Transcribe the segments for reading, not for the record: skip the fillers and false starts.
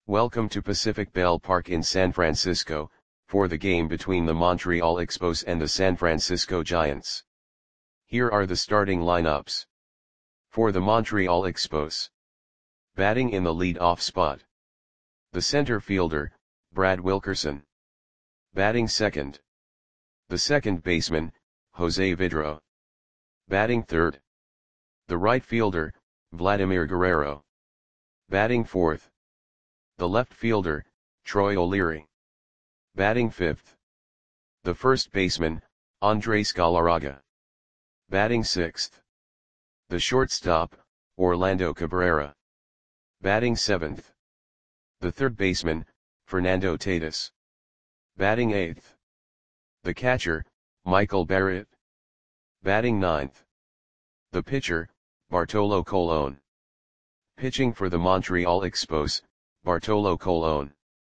Welcome to Pacific Bell Park in San Francisco, for the game between the Montreal Expos and the San Francisco Giants. Here are the starting lineups. For the Montreal Expos. Batting in the lead-off spot. The center fielder, Brad Wilkerson. Batting second. The second baseman, Jose Vidro. Batting third. The right fielder, Vladimir Guerrero. Batting fourth. The left fielder, Troy O'Leary. Batting fifth. The first baseman, Andres Galarraga. Batting sixth. The shortstop, Orlando Cabrera. Batting seventh. The third baseman, Fernando Tatis. Batting eighth. The catcher, Michael Barrett. Batting ninth. The pitcher, Bartolo Colon. Pitching for the Montreal Expos, Bartolo Colon.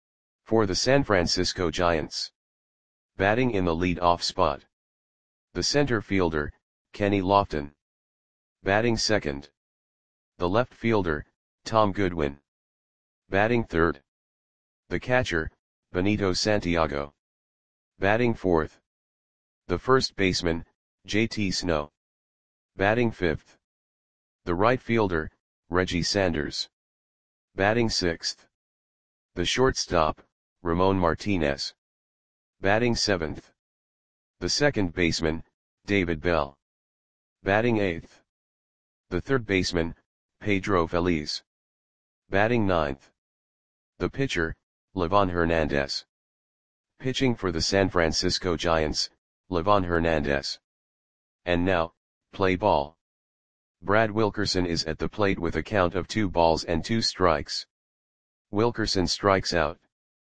For the San Francisco Giants. Batting in the lead-off spot. The center fielder, Kenny Lofton. Batting second. The left fielder, Tom Goodwin. Batting third. The catcher, Benito Santiago. Batting fourth. The first baseman, JT Snow. Batting fifth. The right fielder, Reggie Sanders. Batting sixth. The shortstop, Ramon Martinez. Batting seventh. The second baseman, David Bell. Batting eighth. The third baseman, Pedro Feliz. Batting ninth. The pitcher, Livan Hernandez. Pitching for the San Francisco Giants, Livan Hernandez. And now, play ball. Brad Wilkerson is at the plate with a count of 2 balls and 2 strikes. Wilkerson strikes out.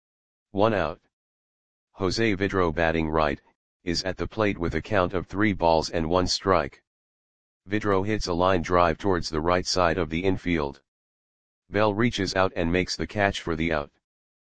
1 out. Jose Vidro batting right, is at the plate with a count of 3 balls and 1 strike. Vidro hits a line drive towards the right side of the infield. Bell reaches out and makes the catch for the out.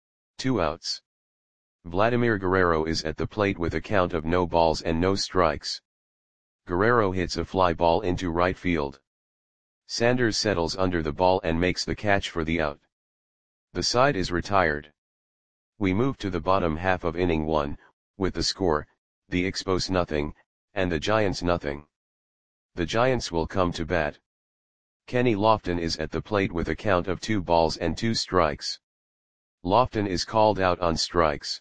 2 outs. Vladimir Guerrero is at the plate with a count of no balls and no strikes. Guerrero hits a fly ball into right field. Sanders settles under the ball and makes the catch for the out. The side is retired. We move to the bottom half of inning 1, with the score, the Expos nothing, and the Giants nothing. The Giants will come to bat. Kenny Lofton is at the plate with a count of 2 balls and 2 strikes. Lofton is called out on strikes.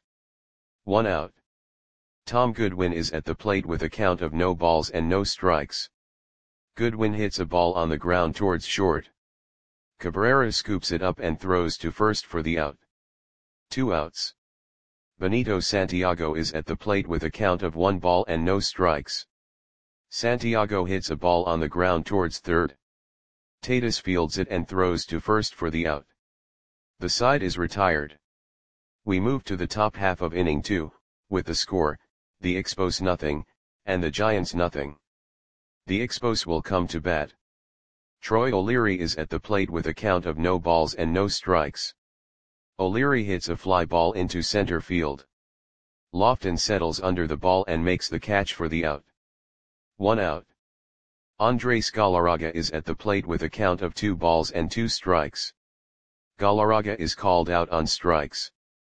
1 out. Tom Goodwin is at the plate with a count of no balls and no strikes. Goodwin hits a ball on the ground towards short. Cabrera scoops it up and throws to first for the out. 2 outs. Benito Santiago is at the plate with a count of 1 ball and no strikes. Santiago hits a ball on the ground towards third. Tatis fields it and throws to first for the out. The side is retired. We move to the top half of inning 2, with the score, the Expos nothing, and the Giants nothing. The Expos will come to bat. Troy O'Leary is at the plate with a count of no balls and no strikes. O'Leary hits a fly ball into center field. Lofton settles under the ball and makes the catch for the out. 1 out. Andres Galarraga is at the plate with a count of 2 balls and 2 strikes. Galarraga is called out on strikes.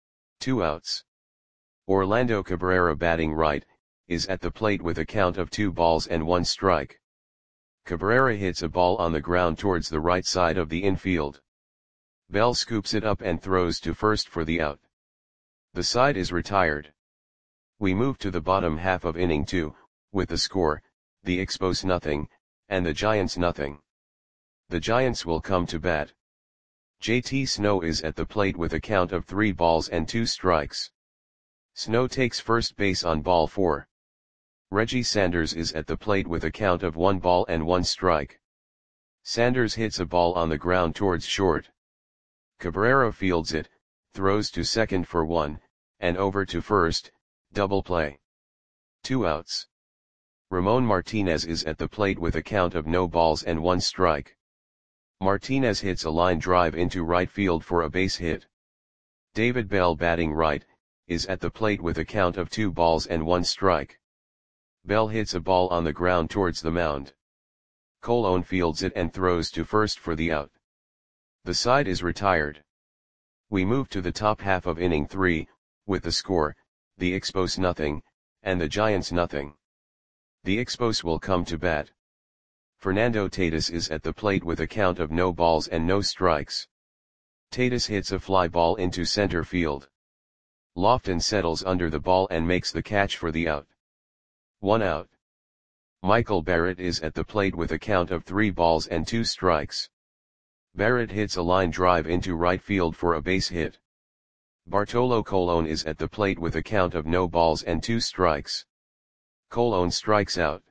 2 outs. Orlando Cabrera batting right, is at the plate with a count of 2 balls and 1 strike. Cabrera hits a ball on the ground towards the right side of the infield. Bell scoops it up and throws to first for the out. The side is retired. We move to the bottom half of inning 2, with the score, the Expos nothing, and the Giants nothing. The Giants will come to bat. JT Snow is at the plate with a count of 3 balls and 2 strikes. Snow takes first base on ball 4. Reggie Sanders is at the plate with a count of 1 ball and 1 strike. Sanders hits a ball on the ground towards short. Cabrera fields it, throws to second for 1, and over to first, double play. 2 outs. Ramon Martinez is at the plate with a count of no balls and 1 strike. Martinez hits a line drive into right field for a base hit. David Bell batting right, is at the plate with a count of 2 balls and 1 strike. Bell hits a ball on the ground towards the mound. Colon fields it and throws to first for the out. The side is retired. We move to the top half of inning 3, with the score, the Expos nothing, and the Giants nothing. The Expos will come to bat. Fernando Tatis is at the plate with a count of no balls and no strikes. Tatis hits a fly ball into center field. Lofton settles under the ball and makes the catch for the out. 1 out. Michael Barrett is at the plate with a count of 3 balls and 2 strikes. Barrett hits a line drive into right field for a base hit. Bartolo Colon is at the plate with a count of no balls and 2 strikes. Colon strikes out.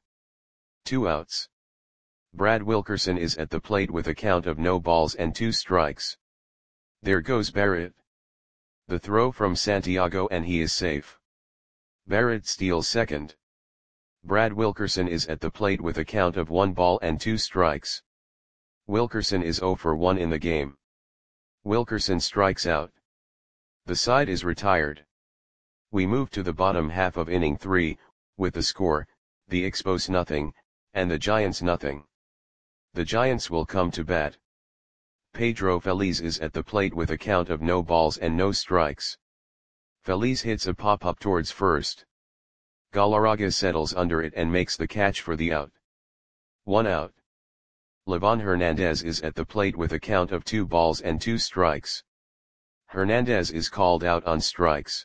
2 outs. Brad Wilkerson is at the plate with a count of no balls and 2 strikes. There goes Barrett. The throw from Santiago and he is safe. Barrett steals second. Brad Wilkerson is at the plate with a count of 1 ball and 2 strikes. Wilkerson is 0 for 1 in the game. Wilkerson strikes out. The side is retired. We move to the bottom half of inning 3, with the score, the Expos nothing, and the Giants nothing. The Giants will come to bat. Pedro Feliz is at the plate with a count of no balls and no strikes. Feliz hits a pop-up towards first. Galarraga settles under it and makes the catch for the out. 1 out. Livan Hernandez is at the plate with a count of 2 balls and 2 strikes. Hernandez is called out on strikes.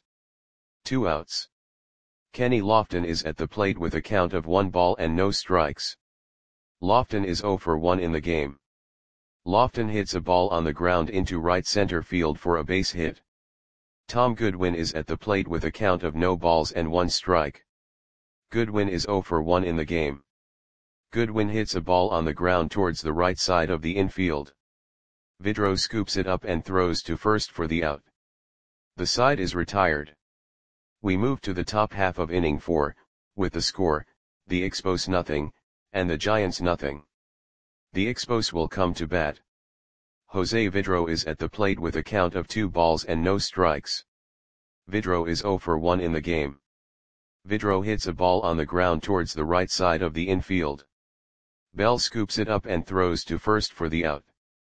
2 outs. Kenny Lofton is at the plate with a count of 1 ball and no strikes. Lofton is 0 for 1 in the game. Lofton hits a ball on the ground into right center field for a base hit. Tom Goodwin is at the plate with a count of no balls and 1 strike. Goodwin is 0 for 1 in the game. Goodwin hits a ball on the ground towards the right side of the infield. Vidro scoops it up and throws to first for the out. The side is retired. We move to the top half of inning 4, with the score, the Expos nothing, and the Giants nothing. The Expos will come to bat. Jose Vidro is at the plate with a count of 2 balls and no strikes. Vidro is 0 for 1 in the game. Vidro hits a ball on the ground towards the right side of the infield. Bell scoops it up and throws to first for the out.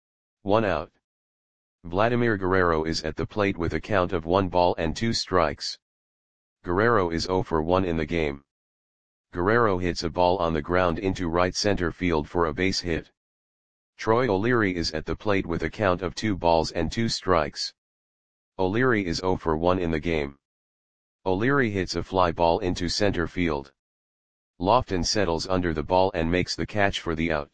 1 out. Vladimir Guerrero is at the plate with a count of 1 ball and 2 strikes. Guerrero is 0 for 1 in the game. Guerrero hits a ball on the ground into right center field for a base hit. Troy O'Leary is at the plate with a count of 2 balls and 2 strikes. O'Leary is 0 for 1 in the game. O'Leary hits a fly ball into center field. Lofton settles under the ball and makes the catch for the out.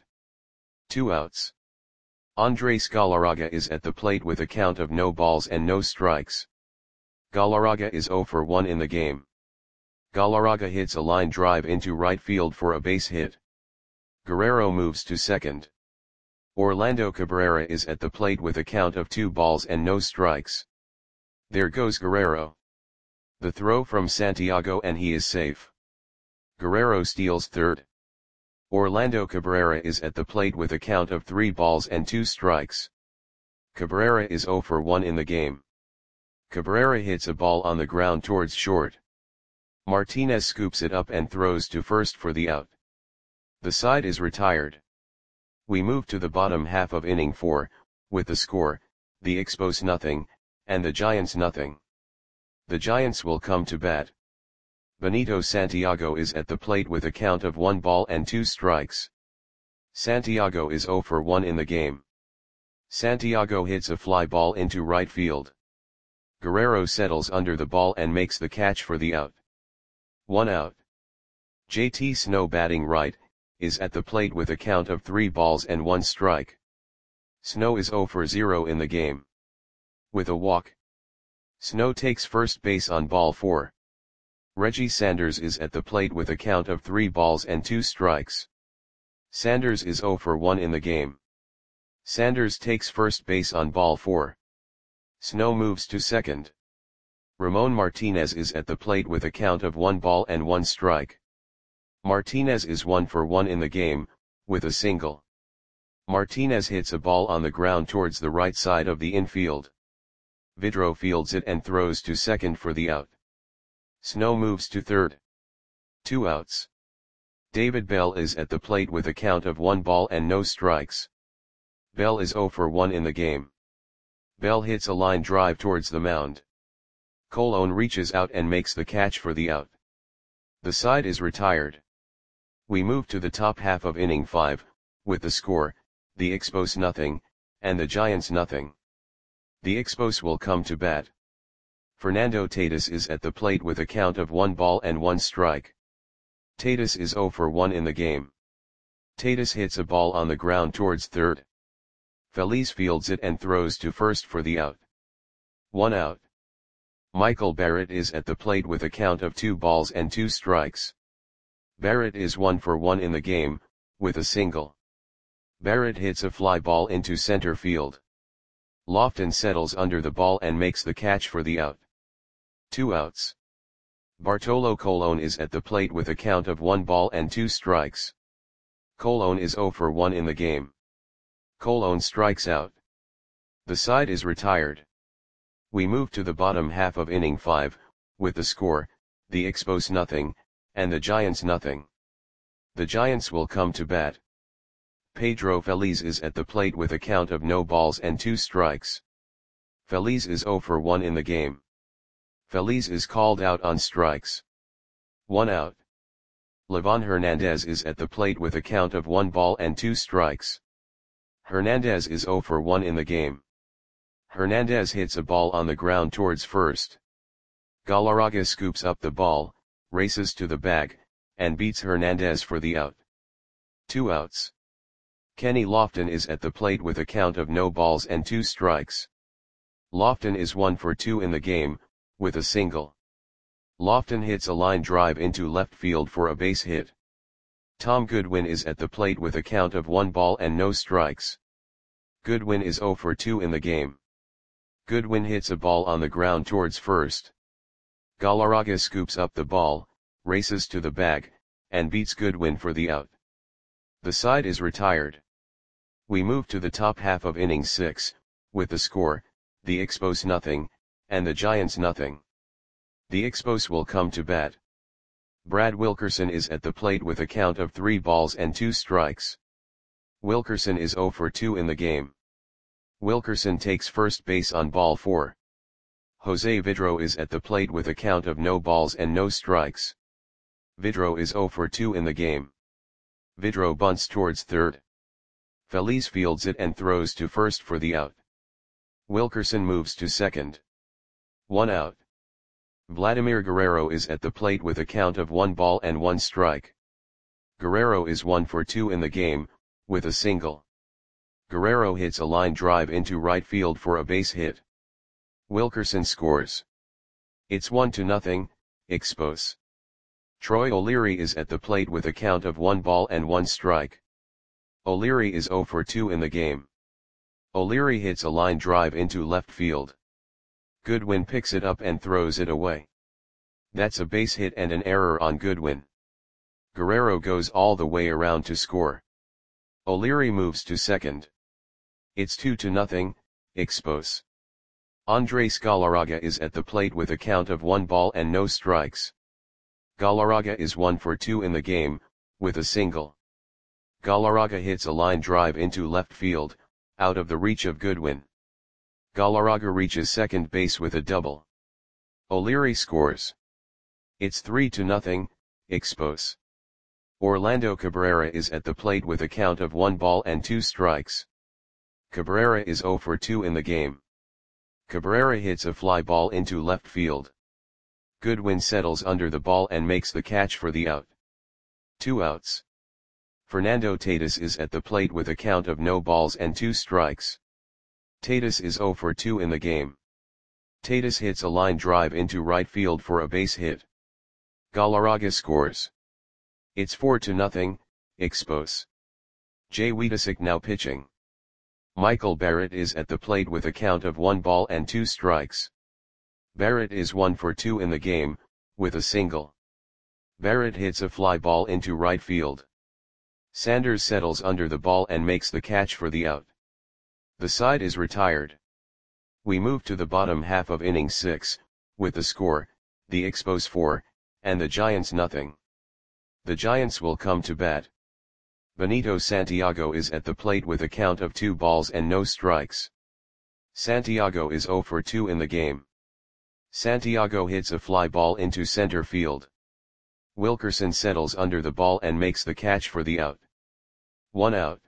2 outs. Andres Galarraga is at the plate with a count of no balls and no strikes. Galarraga is 0 for 1 in the game. Galarraga hits a line drive into right field for a base hit. Guerrero moves to second. Orlando Cabrera is at the plate with a count of 2 balls and no strikes. There goes Guerrero. The throw from Santiago and he is safe. Guerrero steals third. Orlando Cabrera is at the plate with a count of 3 balls and 2 strikes. Cabrera is 0 for 1 in the game. Cabrera hits a ball on the ground towards short. Martinez scoops it up and throws to first for the out. The side is retired. We move to the bottom half of inning 4, with the score, the Expos nothing, and the Giants nothing. The Giants will come to bat. Benito Santiago is at the plate with a count of 1 ball and 2 strikes. Santiago is 0 for 1 in the game. Santiago hits a fly ball into right field. Guerrero settles under the ball and makes the catch for the out. 1 out. JT Snow batting right, is at the plate with a count of 3 balls and 1 strike. Snow is 0 for 0 in the game. With a walk. Snow takes first base on ball 4. Reggie Sanders is at the plate with a count of 3 balls and 2 strikes. Sanders is 0 for 1 in the game. Sanders takes first base on ball 4. Snow moves to second. Ramon Martinez is at the plate with a count of 1 ball and 1 strike. Martinez is 1 for 1 in the game, with a single. Martinez hits a ball on the ground towards the right side of the infield. Vidro fields it and throws to second for the out. Snow moves to third. 2 outs. David Bell is at the plate with a count of 1 ball and no strikes. Bell is 0 for 1 in the game. Bell hits a line drive towards the mound. Colon reaches out and makes the catch for the out. The side is retired. We move to the top half of inning 5, with the score, the Expos nothing, and the Giants nothing. The Expos will come to bat. Fernando Tatis is at the plate with a count of 1 ball and 1 strike. Tatis is 0 for 1 in the game. Tatis hits a ball on the ground towards third. Feliz fields it and throws to first for the out. 1 out. Michael Barrett is at the plate with a count of 2 balls and 2 strikes. Barrett is 1 for 1 in the game, with a single. Barrett hits a fly ball into center field. Lofton settles under the ball and makes the catch for the out. 2 outs. Bartolo Colon is at the plate with a count of 1 ball and 2 strikes. Colon is 0 for 1 in the game. Colon strikes out. The side is retired. We move to the bottom half of inning 5, with the score, the Expos nothing, and the Giants nothing. The Giants will come to bat. Pedro Feliz is at the plate with a count of no balls and 2 strikes. Feliz is 0 for 1 in the game. Feliz is called out on strikes. 1 out. Livan Hernandez is at the plate with a count of 1 ball and 2 strikes. Hernandez is 0 for 1 in the game. Hernandez hits a ball on the ground towards first. Galarraga scoops up the ball, races to the bag, and beats Hernandez for the out. 2 outs. Kenny Lofton is at the plate with a count of no balls and 2 strikes. Lofton is 1 for 2 in the game, with a single. Lofton hits a line drive into left field for a base hit. Tom Goodwin is at the plate with a count of 1 ball and no strikes. Goodwin is 0 for 2 in the game. Goodwin hits a ball on the ground towards first. Galarraga scoops up the ball, races to the bag, and beats Goodwin for the out. The side is retired. We move to the top half of inning 6, with the score, the Expos nothing, and the Giants nothing. The Expos will come to bat. Brad Wilkerson is at the plate with a count of 3 balls and 2 strikes. Wilkerson is 0 for 2 in the game. Wilkerson takes first base on ball 4. Jose Vidro is at the plate with a count of no balls and no strikes. Vidro is 0 for 2 in the game. Vidro bunts towards third. Feliz fields it and throws to first for the out. Wilkerson moves to second. 1 out. Vladimir Guerrero is at the plate with a count of 1 ball and 1 strike. Guerrero is 1 for 2 in the game, with a single. Guerrero hits a line drive into right field for a base hit. Wilkerson scores. It's 1-0, Expos. Troy O'Leary is at the plate with a count of 1 ball and 1 strike. O'Leary is 0 for 2 in the game. O'Leary hits a line drive into left field. Goodwin picks it up and throws it away. That's a base hit and an error on Goodwin. Guerrero goes all the way around to score. O'Leary moves to second. It's 2-0, Expos. Andres Galarraga is at the plate with a count of 1 ball and no strikes. Galarraga is 1 for 2 in the game, with a single. Galarraga hits a line drive into left field, out of the reach of Goodwin. Galarraga reaches second base with a double. O'Leary scores. It's 3-0, Expos. Orlando Cabrera is at the plate with a count of 1 ball and 2 strikes. Cabrera is 0 for 2 in the game. Cabrera hits a fly ball into left field. Goodwin settles under the ball and makes the catch for the out. 2 outs. Fernando Tatis is at the plate with a count of no balls and 2 strikes. Tatis is 0 for 2 in the game. Tatis hits a line drive into right field for a base hit. Galarraga scores. It's 4-0, Expos. Jay Weedisick now pitching. Michael Barrett is at the plate with a count of 1 ball and 2 strikes. Barrett is 1 for 2 in the game, with a single. Barrett hits a fly ball into right field. Sanders settles under the ball and makes the catch for the out. The side is retired. We move to the bottom half of inning 6, with the score, the Expos 4, and the Giants nothing. The Giants will come to bat. Benito Santiago is at the plate with a count of 2 balls and no strikes. Santiago is 0 for 2 in the game. Santiago hits a fly ball into center field. Wilkerson settles under the ball and makes the catch for the out. 1 out.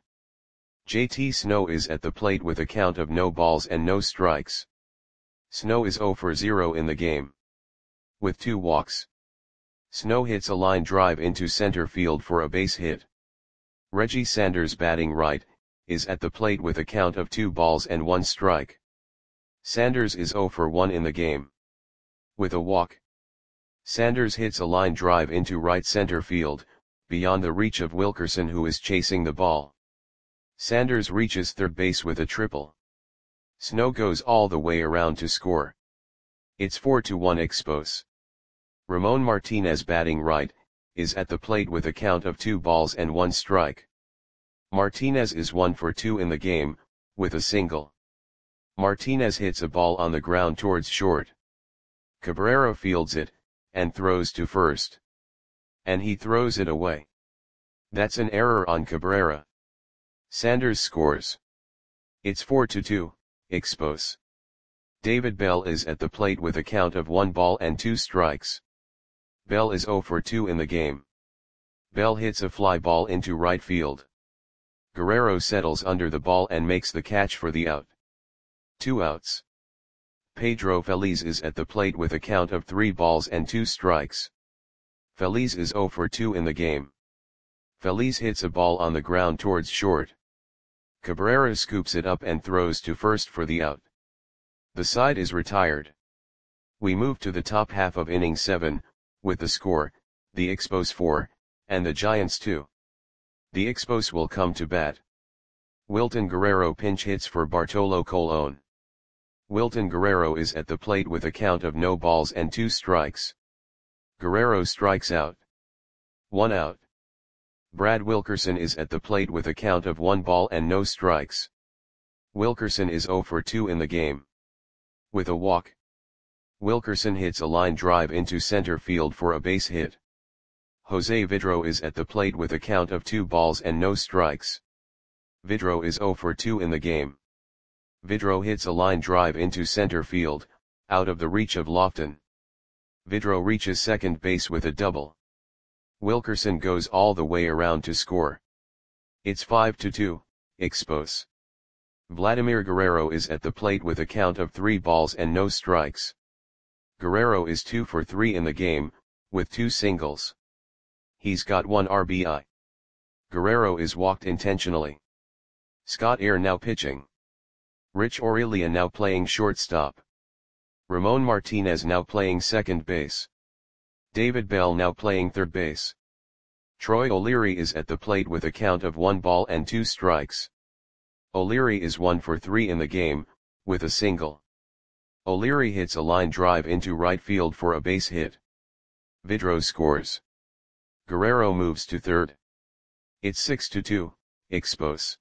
JT Snow is at the plate with a count of no balls and no strikes. Snow is 0 for 0 in the game. With 2 walks. Snow hits a line drive into center field for a base hit. Reggie Sanders, batting right, is at the plate with a count of 2 balls and 1 strike. Sanders is 0 for 1 in the game. With a walk. Sanders hits a line drive into right center field, beyond the reach of Wilkerson, who is chasing the ball. Sanders reaches third base with a triple. Snow goes all the way around to score. It's 4-1 Expos. Ramon Martinez, batting right, is at the plate with a count of 2 balls and 1 strike. Martinez is 1 for 2 in the game, with a single. Martinez hits a ball on the ground towards short. Cabrera fields it, and throws to first. And he throws it away. That's an error on Cabrera. Sanders scores. It's 4-2, Expos. David Bell is at the plate with a count of 1 ball and 2 strikes. Bell is 0 for 2 in the game. Bell hits a fly ball into right field. Guerrero settles under the ball and makes the catch for the out. 2 outs. Pedro Feliz is at the plate with a count of 3 balls and 2 strikes. Feliz is 0 for 2 in the game. Feliz hits a ball on the ground towards short. Cabrera scoops it up and throws to first for the out. The side is retired. We move to the top half of inning 7, with the score, the Expos 4, and the Giants 2. The Expos will come to bat. Wilton Guerrero pinch hits for Bartolo Colon. Wilton Guerrero is at the plate with a count of no balls and 2 strikes. Guerrero strikes out. 1 out. Brad Wilkerson is at the plate with a count of 1 ball and no strikes. Wilkerson is 0 for 2 in the game. With a walk. Wilkerson hits a line drive into center field for a base hit. Jose Vidro is at the plate with a count of 2 balls and no strikes. Vidro is 0 for 2 in the game. Vidro hits a line drive into center field, out of the reach of Lofton. Vidro reaches second base with a double. Wilkerson goes all the way around to score. It's 5-2, Expos. Vladimir Guerrero is at the plate with a count of 3 balls and no strikes. Guerrero is 2 for 3 in the game, with 2 singles. He's got 1 RBI. Guerrero is walked intentionally. Scott Air now pitching. Rich Aurelia now playing shortstop. Ramon Martinez now playing second base. David Bell now playing third base. Troy O'Leary is at the plate with a count of 1 ball and 2 strikes. O'Leary is 1 for 3 in the game, with a single. O'Leary hits a line drive into right field for a base hit. Vidro scores. Guerrero moves to third. It's 6-2, Expos.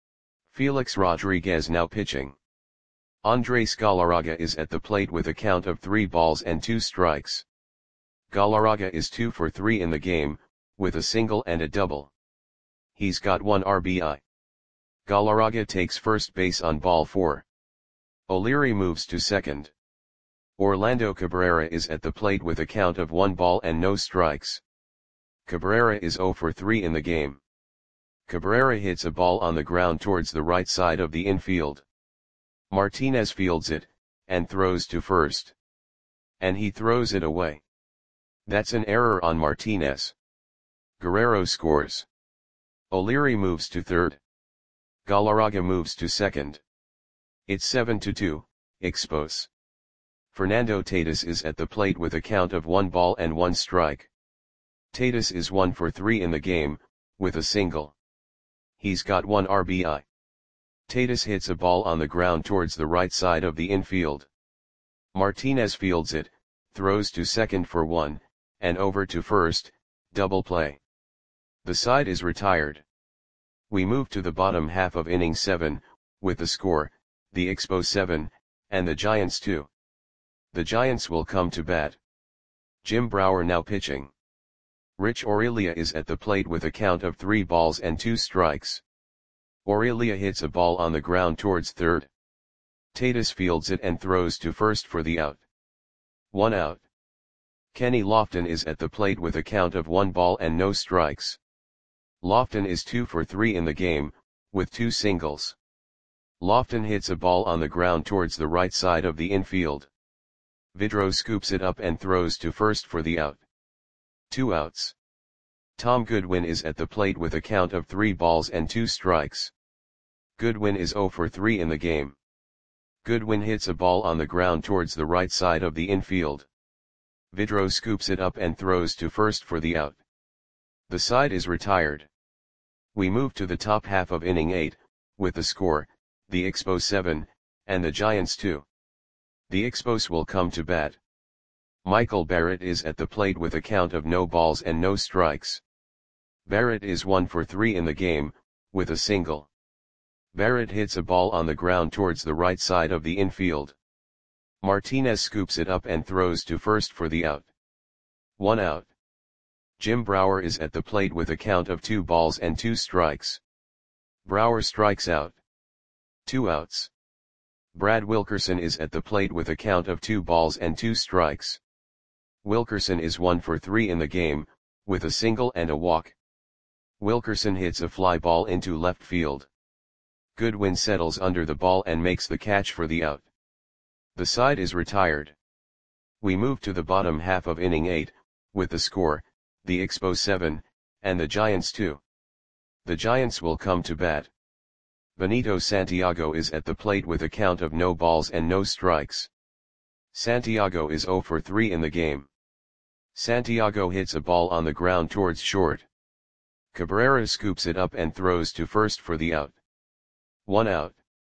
Felix Rodriguez now pitching. Andres Galarraga is at the plate with a count of 3 balls and 2 strikes. Galarraga is 2 for 3 in the game, with a single and a double. He's got 1 RBI. Galarraga takes first base on ball 4. O'Leary moves to second. Orlando Cabrera is at the plate with a count of 1 ball and no strikes. Cabrera is 0 for 3 in the game. Cabrera hits a ball on the ground towards the right side of the infield. Martinez fields it, and throws to first. And he throws it away. That's an error on Martinez. Guerrero scores. O'Leary moves to third. Galarraga moves to second. It's 7-2, Expos. Fernando Tatis is at the plate with a count of 1 ball and 1 strike. Tatis is 1 for 3 in the game, with a single. He's got 1 RBI. Tatis hits a ball on the ground towards the right side of the infield. Martinez fields it, throws to second for 1, and over to first, double play. The side is retired. We move to the bottom half of inning 7, with the score, the Expos 7, and the Giants 2. The Giants will come to bat. Jim Brower now pitching. Rich Aurelia is at the plate with a count of 3 balls and 2 strikes. Aurelia hits a ball on the ground towards third. Tatis fields it and throws to first for the out. 1 out. Kenny Lofton is at the plate with a count of 1 ball and no strikes. Lofton is 2 for 3 in the game, with 2 singles. Lofton hits a ball on the ground towards the right side of the infield. Vidro scoops it up and throws to first for the out. 2 outs. Tom Goodwin is at the plate with a count of 3 balls and 2 strikes. Goodwin is 0 for 3 in the game. Goodwin hits a ball on the ground towards the right side of the infield. Vidro scoops it up and throws to first for the out. The side is retired. We move to the top half of inning 8, with the score, the Expos 7, and the Giants 2. The Expos will come to bat. Michael Barrett is at the plate with a count of no balls and no strikes. Barrett is 1 for 3 in the game, with a single. Barrett hits a ball on the ground towards the right side of the infield. Martinez scoops it up and throws to first for the out. 1 out. Jim Brower is at the plate with a count of 2 balls and 2 strikes. Brower strikes out. 2 outs. Brad Wilkerson is at the plate with a count of 2 balls and 2 strikes. Wilkerson is 1 for 3 in the game, with a single and a walk. Wilkerson hits a fly ball into left field. Goodwin settles under the ball and makes the catch for the out. The side is retired. We move to the bottom half of inning 8, with the score, the Expos 7, and the Giants 2. The Giants will come to bat. Benito Santiago is at the plate with a count of no balls and no strikes. Santiago is 0 for 3 in the game. Santiago hits a ball on the ground towards short. Cabrera scoops it up and throws to first for the out. 1 out.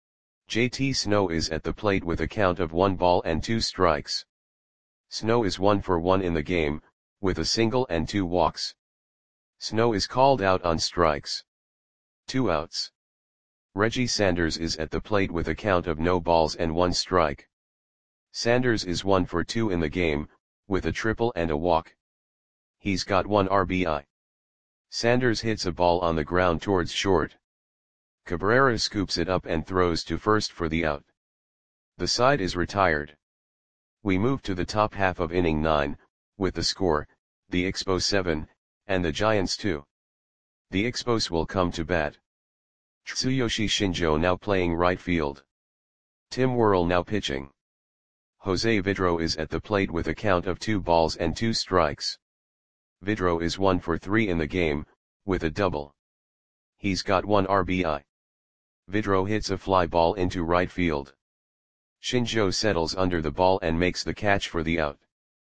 JT Snow is at the plate with a count of 1 ball and 2 strikes. Snow is 1 for 1 in the game, with a single and 2 walks. Snow is called out on strikes. 2 outs. Reggie Sanders is at the plate with a count of no balls and 1 strike. Sanders is 1 for 2 in the game, with a triple and a walk. He's got 1 RBI. Sanders hits a ball on the ground towards short. Cabrera scoops it up and throws to first for the out. The side is retired. We move to the top half of inning 9, with the score, the Expos 7, and the Giants 2. The Expos will come to bat. Tsuyoshi Shinjo now playing right field. Tim Worrell now pitching. Jose Vidro is at the plate with a count of 2 balls and 2 strikes. Vidro is 1 for 3 in the game, with a double. He's got 1 RBI. Vidro hits a fly ball into right field. Shinjo settles under the ball and makes the catch for the out.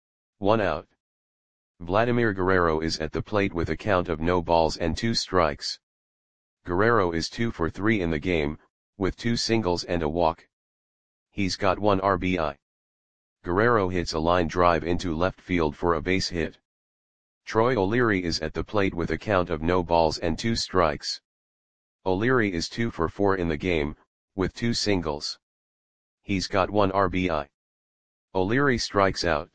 1 out. Vladimir Guerrero is at the plate with a count of no balls and 2 strikes. Guerrero is 2 for 3 in the game, with 2 singles and a walk. He's got 1 RBI. Guerrero hits a line drive into left field for a base hit. Troy O'Leary is at the plate with a count of no balls and 2 strikes. O'Leary is 2 for 4 in the game, with 2 singles. He's got 1 RBI. O'Leary strikes out.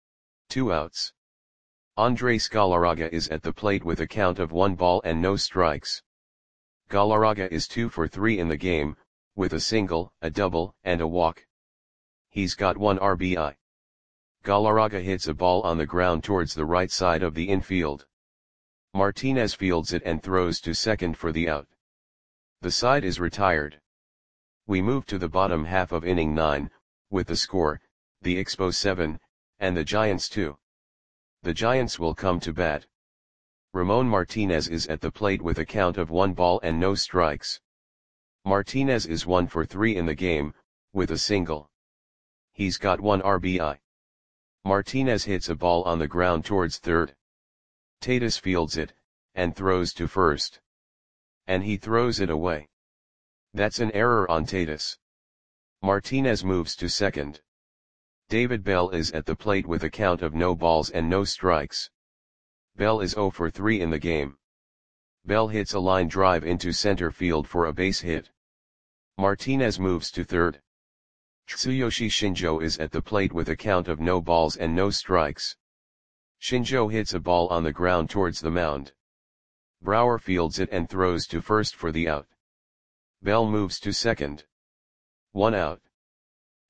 2 outs. Andres Galarraga is at the plate with a count of 1 ball and no strikes. Galarraga is 2 for 3 in the game, with a single, a double, and a walk. He's got 1 RBI. Galarraga hits a ball on the ground towards the right side of the infield. Martinez fields it and throws to second for the out. The side is retired. We move to the bottom half of inning 9, with the score, the Expos 7, and the Giants 2. The Giants will come to bat. Ramon Martinez is at the plate with a count of 1 ball and no strikes. Martinez is 1 for 3 in the game, with a single. He's got 1 RBI. Martinez hits a ball on the ground towards third. Tatis fields it, and throws to first. And he throws it away. That's an error on Tatis. Martinez moves to second. David Bell is at the plate with a count of no balls and no strikes. Bell is 0 for 3 in the game. Bell hits a line drive into center field for a base hit. Martinez moves to third. Tsuyoshi Shinjo is at the plate with a count of no balls and no strikes. Shinjo hits a ball on the ground towards the mound. Brower fields it and throws to first for the out. Bell moves to second. 1 out.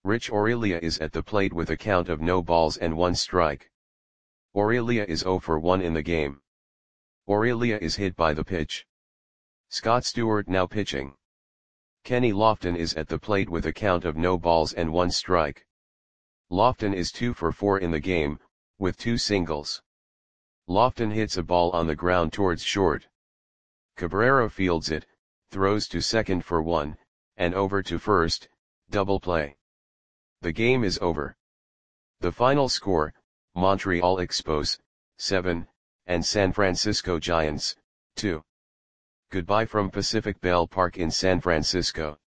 Rich Aurelia is at the plate with a count of no balls and 1 strike. Aurelia is 0 for 1 in the game. Aurelia is hit by the pitch. Scott Stewart now pitching. Kenny Lofton is at the plate with a count of no balls and 1 strike. Lofton is 2 for 4 in the game, with 2 singles. Lofton hits a ball on the ground towards short. Cabrera fields it, throws to second for 1, and over to first, double play. The game is over. The final score, Montreal Expos, 7, and San Francisco Giants, 2. Goodbye from Pacific Bell Park in San Francisco.